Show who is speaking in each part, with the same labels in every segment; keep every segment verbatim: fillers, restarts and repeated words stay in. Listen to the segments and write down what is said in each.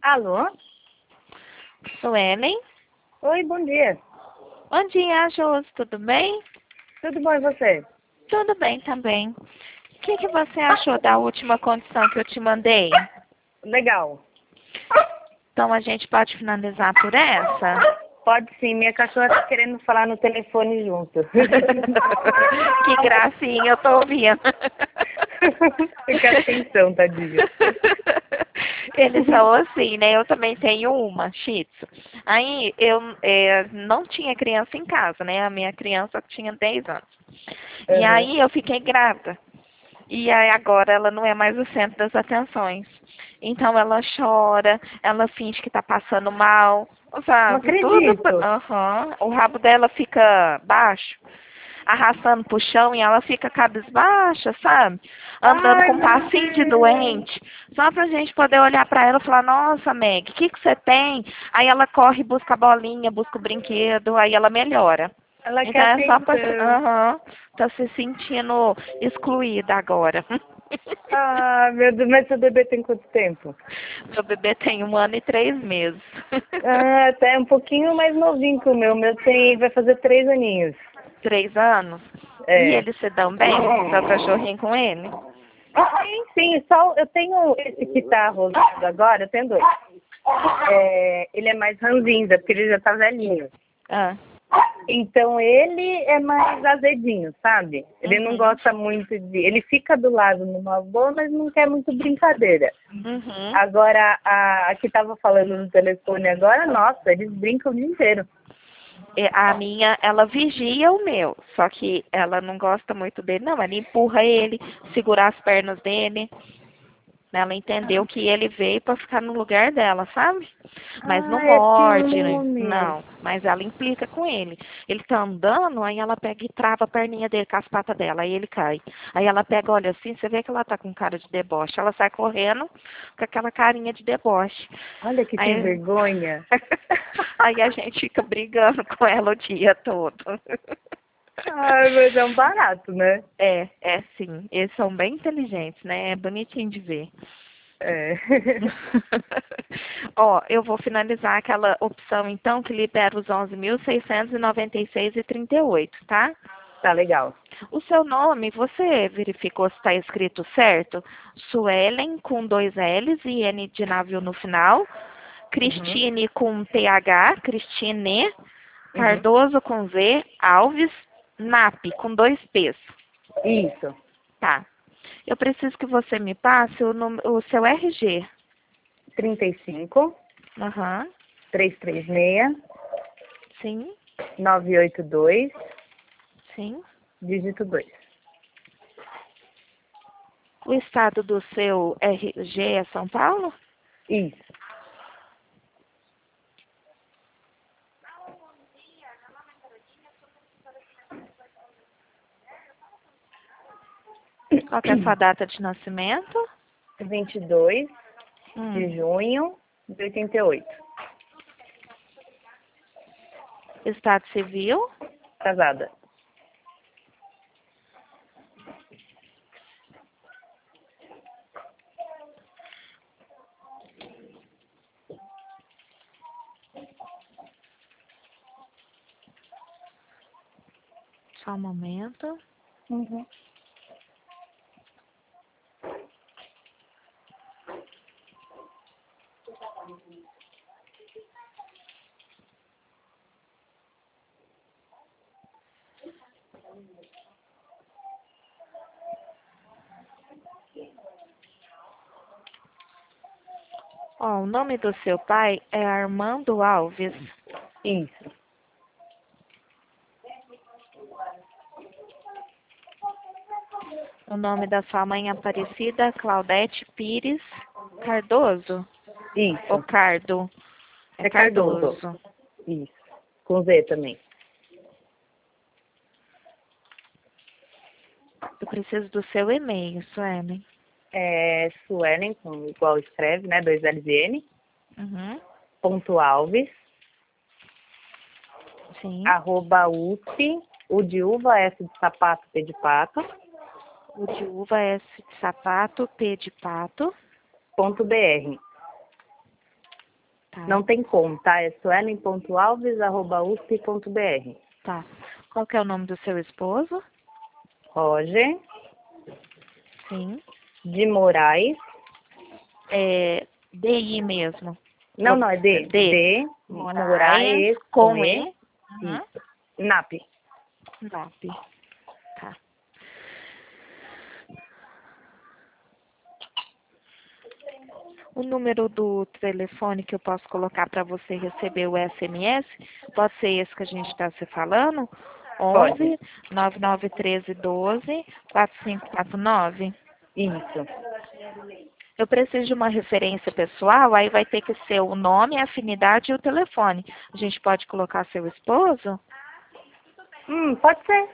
Speaker 1: Alô?
Speaker 2: Suelen?
Speaker 1: Oi, bom dia.
Speaker 2: Bom dia, Josi, tudo bem?
Speaker 1: Tudo bom e você?
Speaker 2: Tudo bem também. O que, que você achou da última condição que eu te mandei?
Speaker 1: Legal.
Speaker 2: Então a gente pode finalizar por essa?
Speaker 1: Pode sim, minha cachorra tá querendo falar no telefone junto.
Speaker 2: Que gracinha, eu tô ouvindo.
Speaker 1: Fica atenção, tadinha.
Speaker 2: Eles são assim, né? Eu também tenho uma, Shih Tzu. Aí eu é, não tinha criança em casa, né? A minha criança tinha dez anos. E
Speaker 1: Uhum.
Speaker 2: aí eu fiquei grávida. E aí agora ela não é mais o centro das atenções. Então ela chora, ela finge que tá passando mal,
Speaker 1: Não
Speaker 2: sabe? Tudo.
Speaker 1: acredito.
Speaker 2: Aham. O rabo dela fica baixo, arrastando pro chão e ela fica cabisbaixa, sabe? Andando
Speaker 1: Ai,
Speaker 2: com um
Speaker 1: meu
Speaker 2: passinho de
Speaker 1: Deus.
Speaker 2: doente. Só pra gente poder olhar pra ela e falar, nossa, Meg, o que que você tem? Aí ela corre, busca a bolinha, busca o brinquedo, aí ela melhora.
Speaker 1: Ela
Speaker 2: Então
Speaker 1: quer
Speaker 2: é só pra...
Speaker 1: atenção.
Speaker 2: Aham. Tá se sentindo excluída agora.
Speaker 1: Ah, meu Deus, mas seu bebê tem quanto tempo?
Speaker 2: Meu bebê tem um ano e três meses.
Speaker 1: Ah, até um pouquinho mais novinho que o meu. O meu tem, vai fazer três aninhos.
Speaker 2: Três anos? E
Speaker 1: É.
Speaker 2: eles se dão bem? Seu cachorrinho com ele?
Speaker 1: Sim, sim, só eu tenho esse que tá rosado agora, eu tenho dois. É, ele é mais ranzinza, porque ele já tá velhinho.
Speaker 2: Ah.
Speaker 1: Então ele é mais azedinho, sabe? Ele não
Speaker 2: Uhum.
Speaker 1: gosta muito de. Ele fica do lado numa boa, mas não quer muito brincadeira.
Speaker 2: Uhum.
Speaker 1: Agora, a, a que tava falando no telefone agora, nossa, eles brincam o dia inteiro.
Speaker 2: E a minha, ela vigia o meu, só que ela não gosta muito dele, não. Ela empurra ele, segura as pernas dele. Ela entendeu que ele veio para ficar no lugar dela, sabe? Mas não
Speaker 1: Ah, é
Speaker 2: morde, né?
Speaker 1: ciúme.
Speaker 2: Não. Mas ela implica com ele. Ele tá andando, aí ela pega e trava a perninha dele com as patas dela, aí ele cai. Aí ela pega, olha assim, você vê que ela tá com cara de deboche. Ela sai correndo com aquela carinha de deboche.
Speaker 1: Olha que sem
Speaker 2: Aí,
Speaker 1: vergonha.
Speaker 2: aí a gente fica brigando com ela o dia todo.
Speaker 1: Ai, mas é um barato, né?
Speaker 2: É, é sim. Eles são bem inteligentes, né? É bonitinho de ver.
Speaker 1: É.
Speaker 2: Ó, eu vou finalizar aquela opção, então, que libera os onze mil seiscentos e noventa e seis e trinta e oito, tá?
Speaker 1: Tá legal.
Speaker 2: O seu nome, você verificou se está escrito certo? Suelen com dois L's e N de navio no final.
Speaker 1: Uhum.
Speaker 2: Cristine com T H, Cristine.
Speaker 1: Uhum.
Speaker 2: Cardoso com Z. Alves. Nap com dois P's.
Speaker 1: Isso.
Speaker 2: Tá. Eu preciso que você me passe o, num- o seu R G.
Speaker 1: trinta e cinco,
Speaker 2: Aham.
Speaker 1: trezentos e trinta e seis,
Speaker 2: Sim,
Speaker 1: novecentos e oitenta e dois,
Speaker 2: sim.
Speaker 1: dígito dois.
Speaker 2: O estado do seu R G é São Paulo?
Speaker 1: Isso.
Speaker 2: Qual que é a sua data de nascimento?
Speaker 1: vinte e dois
Speaker 2: Hum.
Speaker 1: de junho de oitenta e oito.
Speaker 2: Estado civil?
Speaker 1: Casada.
Speaker 2: Só um momento.
Speaker 1: Uhum.
Speaker 2: Ó, o nome do seu pai é Armando Alves.
Speaker 1: Isso.
Speaker 2: O nome da sua mãe é Aparecida Claudete Pires Cardoso? Ou
Speaker 1: Isso.
Speaker 2: Cardo? É
Speaker 1: É Cardoso.
Speaker 2: Cardoso.
Speaker 1: Isso. Com Z também.
Speaker 2: Eu preciso do seu e-mail, Suelen.
Speaker 1: É Suelen, com igual escreve, né? Dois L's e N.
Speaker 2: Uhum.
Speaker 1: Ponto Alves.
Speaker 2: Sim.
Speaker 1: Arroba U P. U de uva, S de sapato, P de pato.
Speaker 2: O de uva, S de sapato, P de pato.
Speaker 1: Ponto B R.
Speaker 2: Tá.
Speaker 1: Não tem como, tá? É suelen ponto alves arroba u s p ponto b r.
Speaker 2: Tá. Qual que é o nome do seu esposo?
Speaker 1: Roger
Speaker 2: Sim.
Speaker 1: de Moraes.
Speaker 2: É D I mesmo.
Speaker 1: Não, não, é D.
Speaker 2: D.
Speaker 1: D.
Speaker 2: Moraes,
Speaker 1: Moraes
Speaker 2: com
Speaker 1: com
Speaker 2: E.
Speaker 1: E.
Speaker 2: Uhum.
Speaker 1: Isso. Nap.
Speaker 2: Nap. Tá. O número do telefone que eu posso colocar para você receber o S M S, pode ser esse que a gente está se falando? onze, nove nove um três, doze, quatro cinco quatro nove.
Speaker 1: Isso.
Speaker 2: Eu preciso de uma referência pessoal, aí vai ter que ser o nome, a afinidade e o telefone. A gente pode colocar seu esposo?
Speaker 1: Hum, pode ser.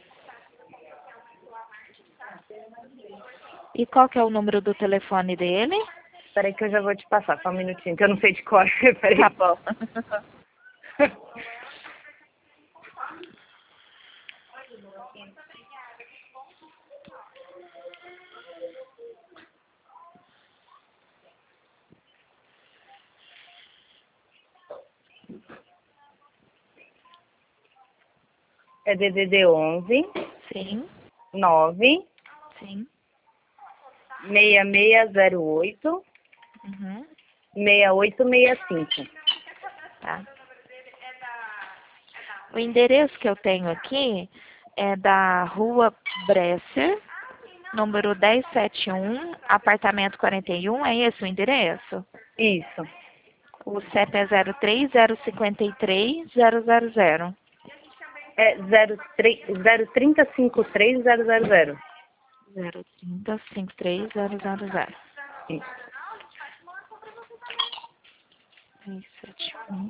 Speaker 2: E qual que é o número do telefone dele?
Speaker 1: Peraí que eu já vou te passar, só um minutinho, que eu não sei de cor. Peraí.
Speaker 2: Tá bom.
Speaker 1: É D D D onze,
Speaker 2: Sim,
Speaker 1: nove,
Speaker 2: sim.
Speaker 1: seis seis zero oito,
Speaker 2: Uhum.
Speaker 1: seis oito seis cinco.
Speaker 2: Tá. O endereço que eu tenho aqui é da Rua Bresser, número dez setenta e um, apartamento quarenta e um, é esse o endereço?
Speaker 1: Isso.
Speaker 2: O C E P é zero três zero cinco três zero zero zero.
Speaker 1: É zero três zero cinco três zero zero zero.
Speaker 2: zero trinta cinquenta e três zero zero zero.
Speaker 1: Isso.
Speaker 2: dez setenta e um.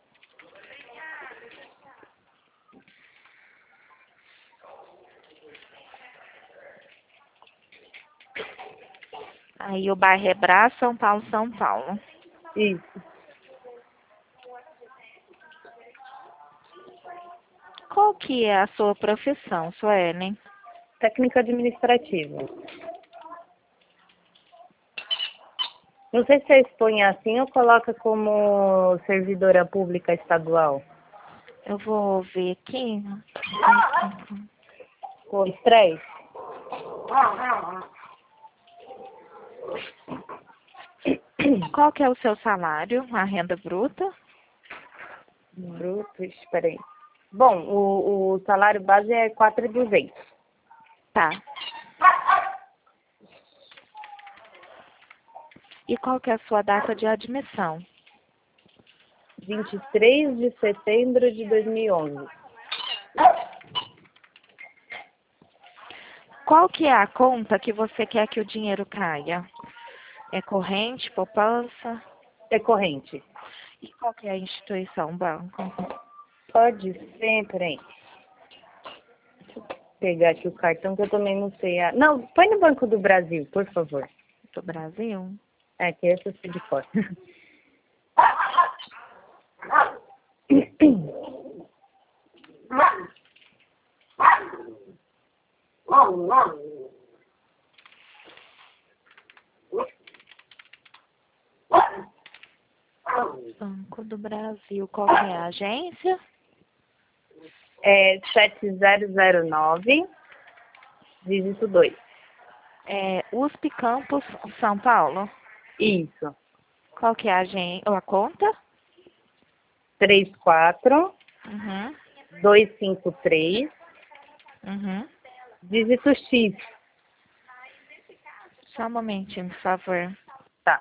Speaker 2: Aí o bairro é Brás, São Paulo, São Paulo.
Speaker 1: Isso.
Speaker 2: Qual que é a sua profissão, Suelen?
Speaker 1: Técnica administrativa. Não sei se você expõe assim ou coloca como servidora pública estadual.
Speaker 2: Eu vou ver aqui.
Speaker 1: Com estresse?
Speaker 2: Qual que é o seu salário, a renda bruta?
Speaker 1: Bruto, espera aí. Bom, o, o salário base é quatro mil e duzentos.
Speaker 2: Tá. E qual que é a sua data de admissão?
Speaker 1: vinte e três de setembro de dois mil e onze.
Speaker 2: Qual que é a conta que você quer que o dinheiro caia? É corrente, poupança?
Speaker 1: É corrente.
Speaker 2: E qual que é a instituição, banco?
Speaker 1: Pode ser, peraí. Deixa eu pegar aqui o cartão que eu também não sei. A... Não, põe no Banco do Brasil, por favor.
Speaker 2: Do Brasil?
Speaker 1: É, que esse eu sei de fora.
Speaker 2: Banco do Brasil. Qual que é a agência?
Speaker 1: É sete zero zero nove, dígito dois.
Speaker 2: É U S P Campus, São Paulo.
Speaker 1: Isso.
Speaker 2: Qual que é a agência? Ou a conta?
Speaker 1: três quatro
Speaker 2: Uhum.
Speaker 1: dois cinco três,
Speaker 2: Uhum.
Speaker 1: dígito X.
Speaker 2: Só um momentinho, por favor.
Speaker 1: Tá.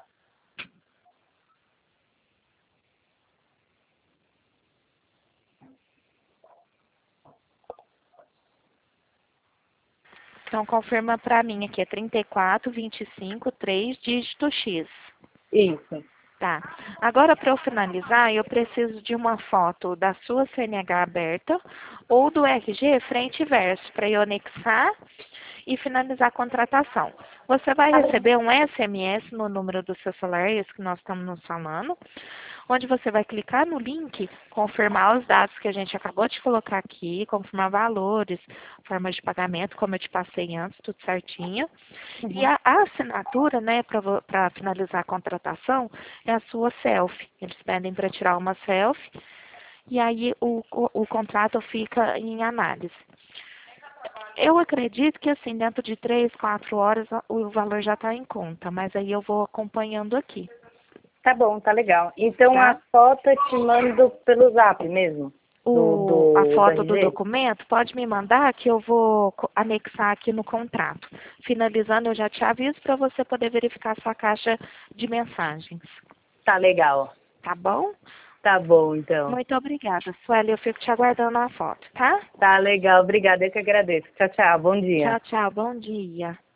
Speaker 2: Então, confirma pra mim aqui, é trinta e quatro, vinte e cinco, três, dígito X.
Speaker 1: Isso.
Speaker 2: Tá. Agora, para eu finalizar, eu preciso de uma foto da sua C N H aberta, ou do R G frente e verso, para eu anexar e finalizar a contratação. Você vai receber um S M S no número do seu celular, esse que nós estamos nos falando, onde você vai clicar no link, confirmar os dados que a gente acabou de colocar aqui, confirmar valores, forma de pagamento, como eu te passei antes, tudo certinho. Uhum. E a, a assinatura, né, para finalizar a contratação, é a sua selfie. Eles pedem para tirar uma selfie e aí o, o, o contrato fica em análise. Eu acredito que, assim, dentro de três, quatro horas o valor já está em conta, mas aí eu vou acompanhando aqui.
Speaker 1: Tá bom, tá legal. Então
Speaker 2: Tá?
Speaker 1: a foto eu te mando pelo zap mesmo?
Speaker 2: O,
Speaker 1: do, do,
Speaker 2: a foto
Speaker 1: do,
Speaker 2: do documento, pode me mandar que eu vou anexar aqui no contrato. Finalizando, eu já te aviso para você poder verificar a sua caixa de mensagens.
Speaker 1: Tá legal.
Speaker 2: Tá bom?
Speaker 1: Tá bom, então.
Speaker 2: Muito obrigada, Sueli. Eu fico te aguardando a foto, tá?
Speaker 1: Tá legal, obrigada. Eu que agradeço. Tchau, tchau. Bom dia.
Speaker 2: Tchau, tchau. Bom dia.